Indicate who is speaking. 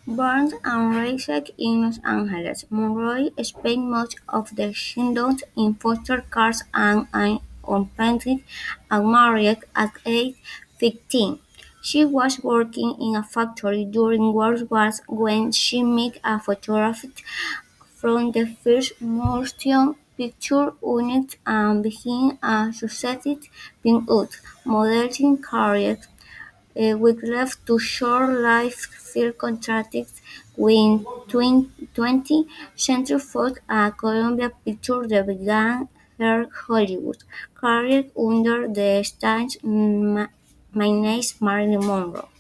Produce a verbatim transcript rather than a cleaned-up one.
Speaker 1: Born and raised in Los Angeles, Monroe spent much of her childhood in foster care and an unparented and married at age fifteen. She was working in a factory during World War One when she met a photographer from the first motion picture unit and began a successful pin-up modeling career. Uh, with left to short-lived film contracts with twentieth Century Fox and Columbia Pictures that began her Hollywood career under the stage "My Name's Marilyn Monroe".